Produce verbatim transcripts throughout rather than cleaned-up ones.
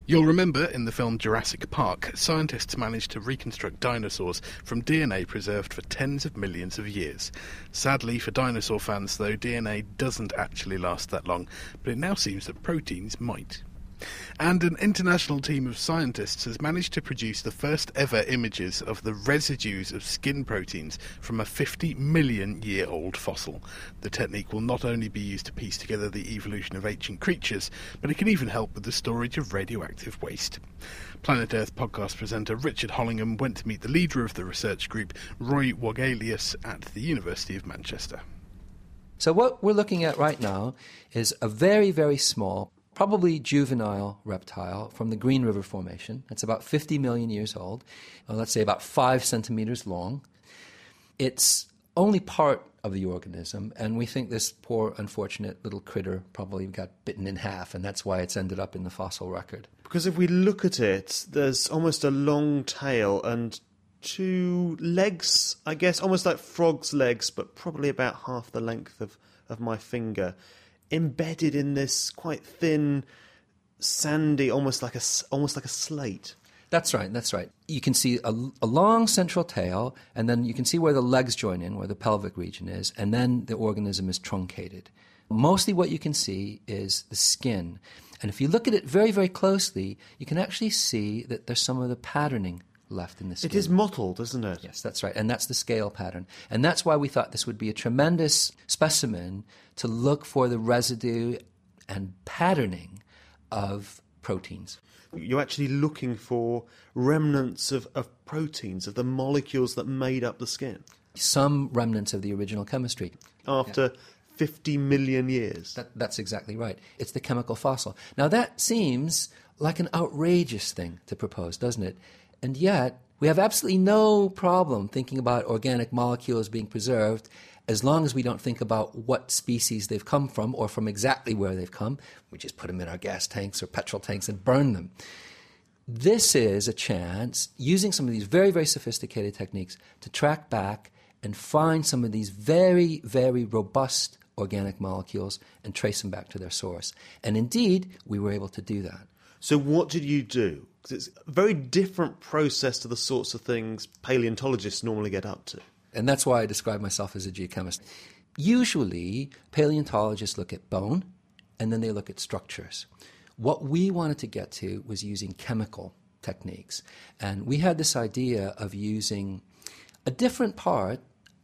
You'll remember in the film Jurassic Park, scientists managed to reconstruct dinosaurs from D N A preserved for tens of millions of years. Sadly for dinosaur fans, though, D N A doesn't actually last that long, but it now seems that proteins might. And an international team of scientists has managed to produce the first ever images of the residues of skin proteins from a fifty million year old fossil. The technique will not only be used to piece together the evolution of ancient creatures, but it can even help with the storage of radioactive waste. Planet Earth podcast presenter Richard Hollingham went to meet the leader of the research group, Roy Wogelius, at the University of Manchester. So what we're looking at right now is a very, very small, probably juvenile reptile from the Green River Formation. It's about fifty million years old, well, let's say about five centimeters long. It's only part of the organism, and we think this poor, unfortunate little critter probably got bitten in half, and that's why it's ended up in the fossil record. Because if we look at it, there's almost a long tail and two legs, I guess, almost like frog's legs, but probably about half the length of, of my finger, embedded in this quite thin, sandy, almost like a, almost like a slate. That's right, that's right. You can see a, a long central tail, and then you can see where the legs join in, where the pelvic region is, and then the organism is truncated. Mostly what you can see is the skin. And if you look at it very, very closely, you can actually see that there's some of the patterning left in the skin. It is mottled, isn't it? Yes, that's right. And that's the scale pattern. And that's why we thought this would be a tremendous specimen to look for the residue and patterning of proteins. You're actually looking for remnants of, of proteins, of the molecules that made up the skin. Some remnants of the original chemistry. After yeah. fifty million years. That, that's exactly right. It's the chemical fossil. Now that seems like an outrageous thing to propose, doesn't it? And yet, we have absolutely no problem thinking about organic molecules being preserved as long as we don't think about what species they've come from or from exactly where they've come. We just put them in our gas tanks or petrol tanks and burn them. This is a chance, using some of these very, very sophisticated techniques, to track back and find some of these very, very robust organic molecules and trace them back to their source. And indeed, we were able to do that. So what did you do? Because it's a very different process to the sorts of things paleontologists normally get up to. And that's why I describe myself as a geochemist. Usually, paleontologists look at bone, and then they look at structures. What we wanted to get to was using chemical techniques. And we had this idea of using a different part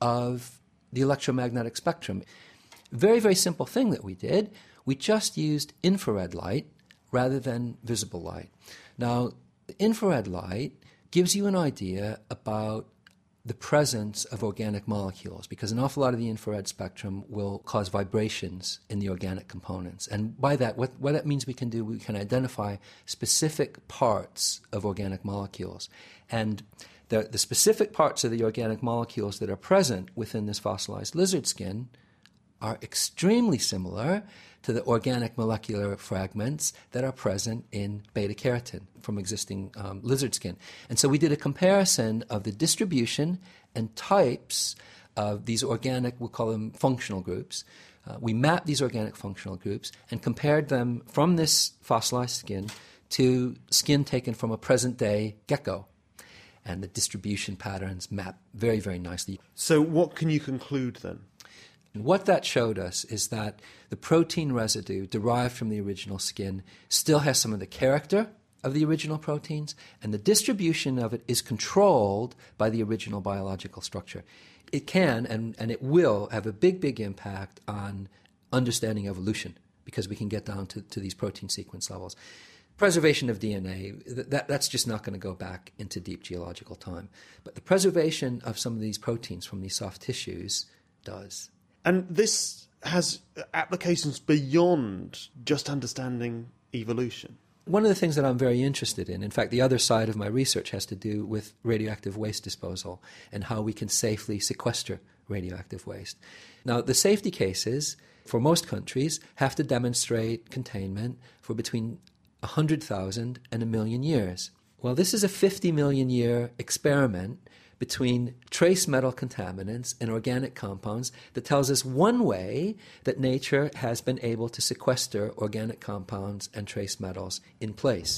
of the electromagnetic spectrum. Very, very simple thing that we did. We just used infrared light rather than visible light. Now, infrared light gives you an idea about the presence of organic molecules, because an awful lot of the infrared spectrum will cause vibrations in the organic components. And by that, what, what that means we can do, we can identify specific parts of organic molecules. And the, the specific parts of the organic molecules that are present within this fossilized lizard skin are extremely similar to the organic molecular fragments that are present in beta-carotene from existing um, lizard skin. And so we did a comparison of the distribution and types of these organic, we'll call them functional groups. Uh, we mapped these organic functional groups and compared them from this fossilized skin to skin taken from a present-day gecko. And the distribution patterns map very, very nicely. So what can you conclude then? And what that showed us is that the protein residue derived from the original skin still has some of the character of the original proteins, and the distribution of it is controlled by the original biological structure. It can, and, and it will, have a big, big impact on understanding evolution, because we can get down to, to these protein sequence levels. Preservation of D N A, that, that's just not going to go back into deep geological time. But the preservation of some of these proteins from these soft tissues does. And this has applications beyond just understanding evolution. One of the things that I'm very interested in, in fact, the other side of my research has to do with radioactive waste disposal and how we can safely sequester radioactive waste. Now, the safety cases for most countries have to demonstrate containment for between one hundred thousand and a million years. Well, this is a fifty million year experiment between trace metal contaminants and organic compounds that tells us one way that nature has been able to sequester organic compounds and trace metals in place.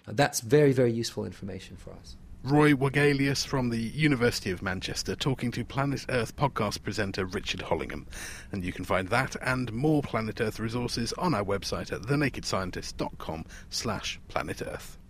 That's very, very useful information for us. Roy Wagelius from the University of Manchester talking to Planet Earth podcast presenter Richard Hollingham. And you can find that and more Planet Earth resources on our website at the naked scientist dot com slash planet earth.